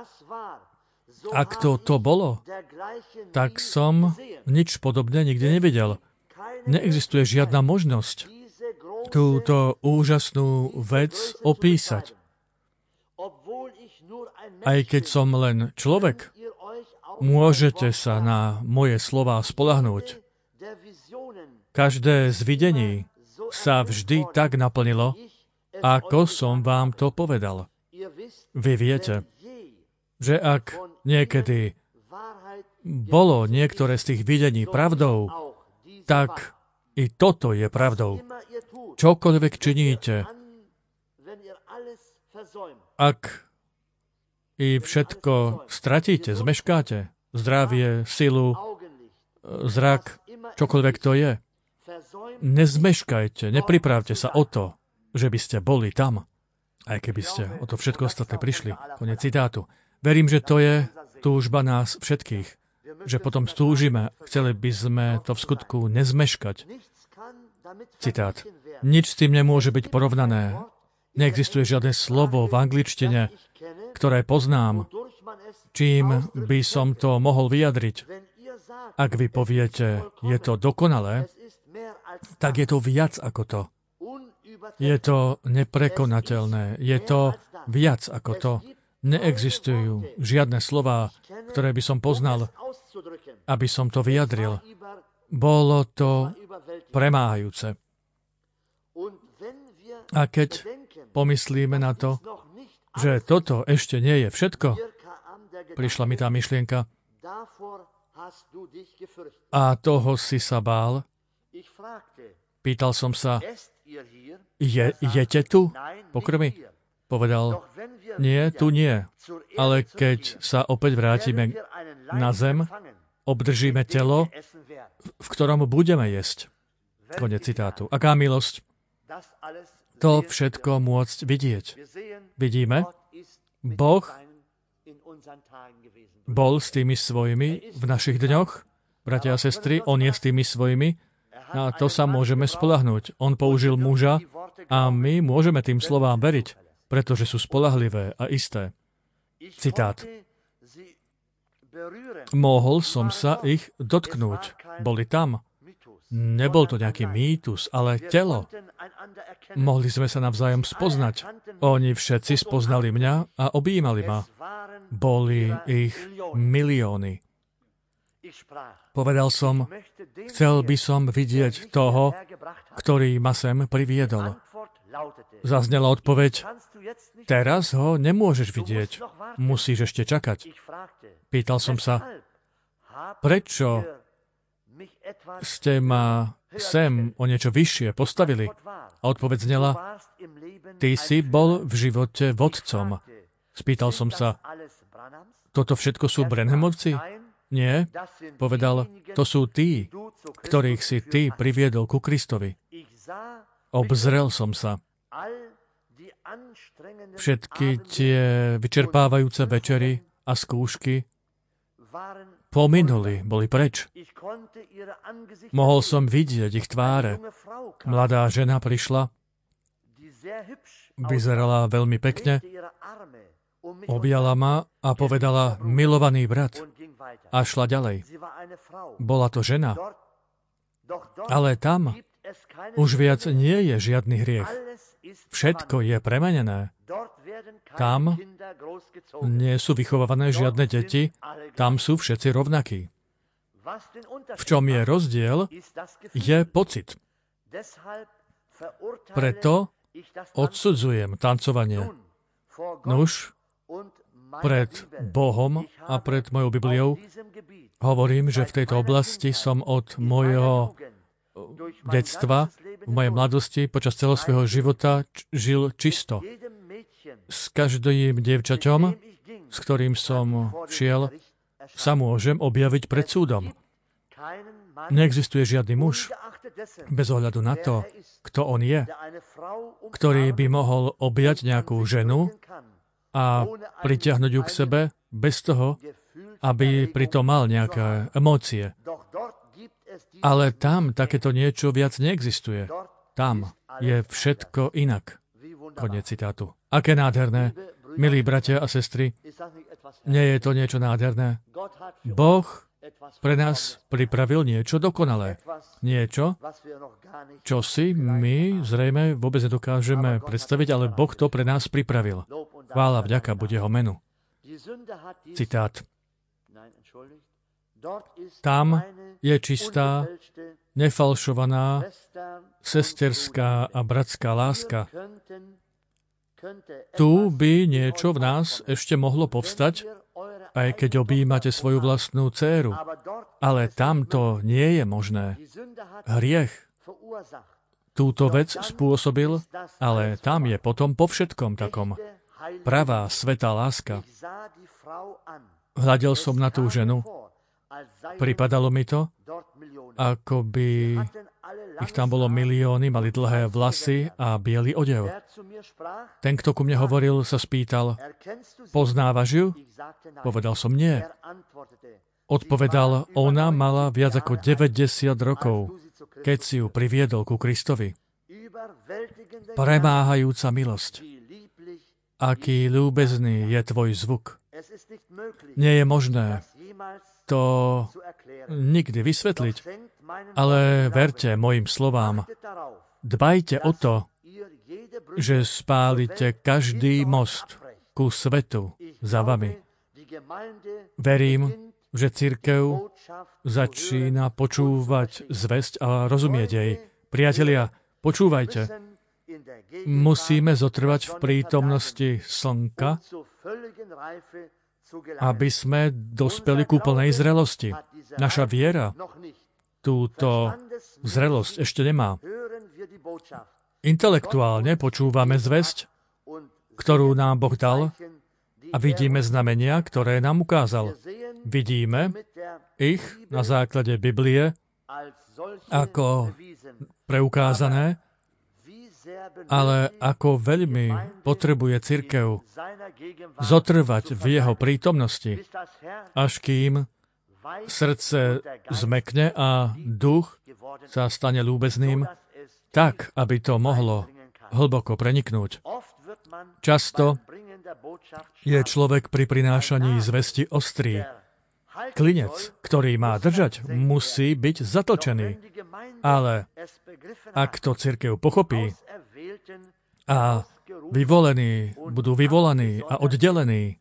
Ak to to bolo, tak som nič podobné nikdy nevidel. Neexistuje žiadna možnosť túto úžasnú vec opísať. Aj keď som len človek, môžete sa na moje slová spoľahnúť. Každé z videní sa vždy tak naplnilo, ako som vám to povedal. Vy viete, že ak niekedy bolo niektoré z tých videní pravdou, tak i toto je pravdou. Čokoľvek činíte, ak i všetko stratíte, zmeškáte, zdravie, silu, zrak, čokoľvek to je, nezmeškajte, nepripravte sa o to, že by ste boli tam, aj keby ste o to všetko ostatné prišli. Konec citátu. Verím, že to je túžba nás všetkých, že potom stúžime, chceli by sme to v skutku nezmeškať. Citát. Nič s tým nemôže byť porovnané. Neexistuje žiadne slovo v angličtine, ktoré poznám, čím by som to mohol vyjadriť. Ak vy poviete, je to dokonalé, tak je to viac ako to. Je to neprekonateľné. Je to viac ako to. Neexistujú žiadne slová, ktoré by som poznal, aby som to vyjadril. Bolo to premáhajúce. A keď pomyslíme na to, že toto ešte nie je všetko, prišla mi tá myšlienka, a toho si sa bál. Pýtal som sa, je, jete tu pokrmy? Povedal, nie, tu nie. Ale keď sa opäť vrátime na zem, obdržíme telo, v ktorom budeme jesť. Konec citátu. Aká milosť? To všetko môcť vidieť. Vidíme? Boh bol s tými svojimi v našich dňoch. Bratia a sestry, on je s tými svojimi. A to sa môžeme spoľahnúť. On použil muža a my môžeme tým slovám veriť, pretože sú spoľahlivé a isté. Citát. Mohol som sa ich dotknúť. Boli tam. Nebol to nejaký mýtus, ale telo. Mohli sme sa navzájom spoznať. Oni všetci spoznali mňa a objímali ma. Boli ich milióny. Povedal som, chcel by som vidieť toho, ktorý ma sem priviedol. Zaznela odpoveď, teraz ho nemôžeš vidieť, musíš ešte čakať. Pýtal som sa, prečo ste ma sem o niečo vyššie postavili? A odpoveď znela, ty si bol v živote vodcom. Spýtal som sa, toto všetko sú Branhamovci? Nie, povedal, to sú tí, ktorých si ty priviedol ku Kristovi. Obzrel som sa. Všetky tie vyčerpávajúce večery a skúšky pominuli, boli preč. Mohol som vidieť ich tváre. Mladá žena prišla, vyzerala veľmi pekne, objala ma a povedala milovaný brat a šla ďalej. Bola to žena, ale tam už viac nie je žiadny hriech. Všetko je premenené. Tam nie sú vychovávané žiadne deti, tam sú všetci rovnakí. V čom je rozdiel, je pocit. Preto odsudzujem tancovanie. Nuž, pred Bohom a pred mojou Bibliou hovorím, že v tejto oblasti som od môjho detstva, v mojej mladosti, počas celého svojho života žil čisto. S každým dievčaťom, s ktorým som šiel, sa môžem objaviť pred súdom. Neexistuje žiadny muž, bez ohľadu na to, kto on je, ktorý by mohol objať nejakú ženu a pritiahnuť ju k sebe bez toho, aby pritom mal nejaké emócie. Ale tam takéto niečo viac neexistuje. Tam je všetko inak. Koniec citátu. Aké nádherné, milí bratia a sestry, nie je to niečo nádherné? Boh pre nás pripravil niečo dokonalé. Niečo, čo si my zrejme vôbec nedokážeme predstaviť, ale Boh to pre nás pripravil. Chvála vďaka buď jeho menu. Citát. Tam je čistá, nefalšovaná, sesterská a bratská láska. Tu by niečo v nás ešte mohlo povstať, aj keď objímate svoju vlastnú dcéru. Ale tam to nie je možné. Hriech túto vec spôsobil, ale tam je potom po všetkom takom. Pravá, svätá láska. Hľadel som na tú ženu. Pripadalo mi to, ako by ich tam bolo milióny, mali dlhé vlasy a biely odev. Ten, kto ku mne hovoril, sa spýtal, poznávaš ju? Povedal som nie. Odpovedal, ona mala viac ako deväťdesiat rokov, keď si ju priviedol ku Kristovi. Premáhajúca milosť. Aký ľúbezný je tvoj zvuk. Nie je možné to nikdy vysvetliť, ale verte mojim slovám. Dbajte o to, že spálite každý most ku svetu za vami. Verím, že cirkev začína počúvať zvesť a rozumieť jej. Priatelia, počúvajte. Musíme zotrvať v prítomnosti slnka, aby sme dospeli ku plnej zrelosti. Naša viera túto zrelosť ešte nemá. Intelektuálne počúvame zvesť, ktorú nám Boh dal, a vidíme znamenia, ktoré nám ukázal. Vidíme ich na základe Biblie ako preukázané, ale ako veľmi potrebuje cirkev zotrvať v jeho prítomnosti, až kým srdce zmekne a duch sa stane ľúbezným, tak, aby to mohlo hlboko preniknúť. Často je človek pri prinášaní zvesti ostrý. Klinec, ktorý má držať, musí byť zatlčený. Ale ak to cirkev pochopí a vyvolení budú vyvolaní a oddelení,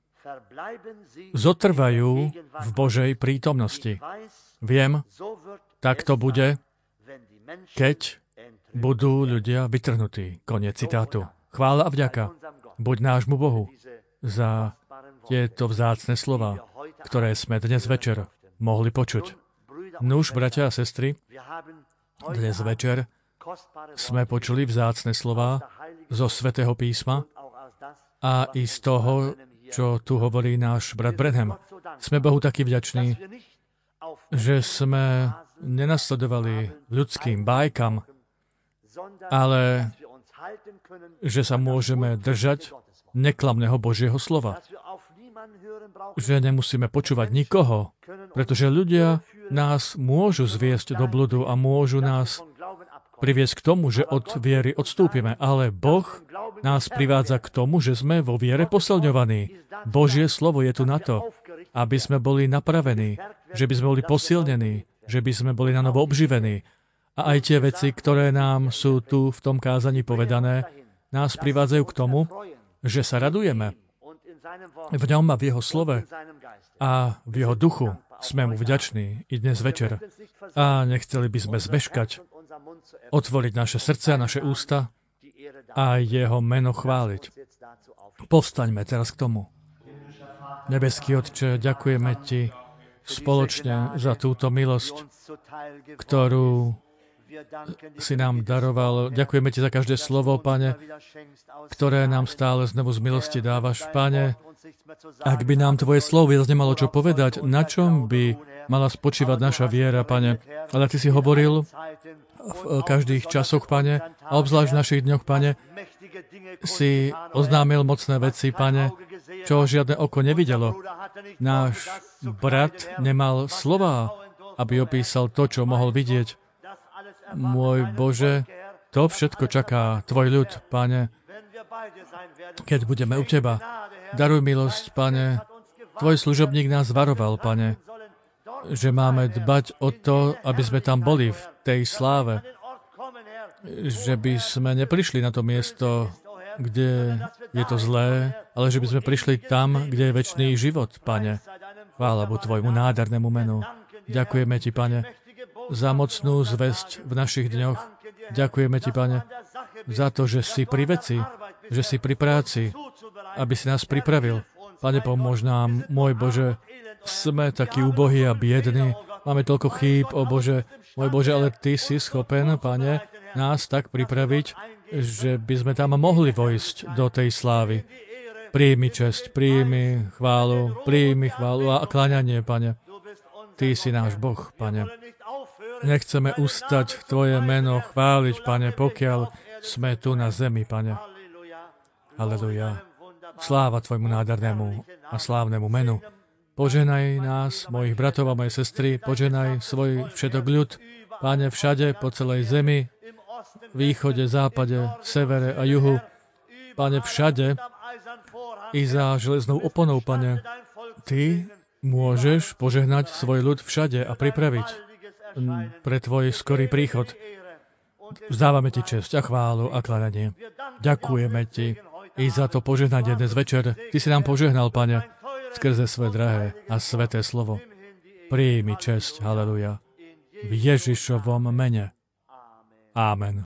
zotrvajú v Božej prítomnosti. Viem, tak to bude, keď budú ľudia vytrhnutí. Koniec citátu. Chvála a vďaka buď nášmu Bohu za tieto vzácne slova, ktoré sme dnes večer mohli počuť. Nuž, bratia a sestry, dnes večer sme počuli vzácne slova zo Svätého písma a i z toho, čo tu hovorí náš brat Branham. Sme Bohu takí vďační, že sme nenasledovali ľudským bájkam, ale že sa môžeme držať neklamného Božieho slova. Že nemusíme počúvať nikoho, pretože ľudia nás môžu zviesť do bludu a môžu nás priviesť k tomu, že od viery odstúpime. Ale Boh nás privádza k tomu, že sme vo viere posilňovaní. Božie slovo je tu na to, aby sme boli napravení, že by sme boli posilnení, že by sme boli na novo obživení. A aj tie veci, ktoré nám sú tu v tom kázaní povedané, nás privádzajú k tomu, že sa radujeme v ňom a v jeho slove a v jeho duchu. Sme mu vďační i dnes večer. A nechceli by sme zmeškať, otvoriť naše srdce a naše ústa a jeho meno chváliť. Povstaňme teraz k tomu. Nebeský Otče, ďakujeme Ti spoločne za túto milosť, ktorú si nám daroval. Ďakujeme Ti za každé slovo, Pane, ktoré nám stále znovu z milosti dávaš. Pane, ak by nám Tvoje slovo viac nemalo čo povedať, na čom by mala spočívať naša viera, Pane? Ale Ty si hovoril v každých časoch, Pane, a obzvlášť v našich dňoch, Pane, si oznámil mocné veci, Pane, čo žiadne oko nevidelo. Náš brat nemal slova, aby opísal to, čo mohol vidieť. Môj Bože, to všetko čaká Tvoj ľud, Pane, keď budeme u Teba. Daruj milosť, Pane. Tvoj služobník nás varoval, Pane, že máme dbať o to, aby sme tam boli v tej sláve. Že by sme neprišli na to miesto, kde je to zlé, ale že by sme prišli tam, kde je večný život, Pane. Chvála Bohu Tvojmu nádhernému menu. Ďakujeme Ti, Pane, za mocnú zvesť v našich dňoch. Ďakujeme Ti, Pane, za to, že si pri veci, že si pri práci, aby si nás pripravil. Pane, pomôž nám, môj Bože, sme takí ubohí a biední, máme toľko chýb, o Bože, môj Bože, ale Ty si schopen, Pane, nás tak pripraviť, že by sme tam mohli vojsť do tej slávy. Príjmi česť, príjmi chválu, príjmi chválu a kláňanie, Pane. Ty si náš Boh, Pane. Nechceme ustať Tvoje meno chváliť, Pane, pokiaľ sme tu na zemi, Pane. Halleluja. Sláva Tvojmu nádhernému a slávnemu menu. Poženaj nás, mojich bratov a moje sestry, poženaj svoj všetok ľud, Pane, všade, po celej zemi, východe, západe, severe a juhu. Pane, všade, i za železnou oponou, Pane, Ty môžeš požehnať svoj ľud všade a pripraviť pre Tvoj skorý príchod. Vzdávame Ti česť a chválu a kláňanie. Ďakujeme Ti i za to požehnanie dnes večer. Ty si nám požehnal, Pane, skrze svoje drahé a sveté slovo. Príjmi česť, halleluja, v Ježišovom mene. Amen.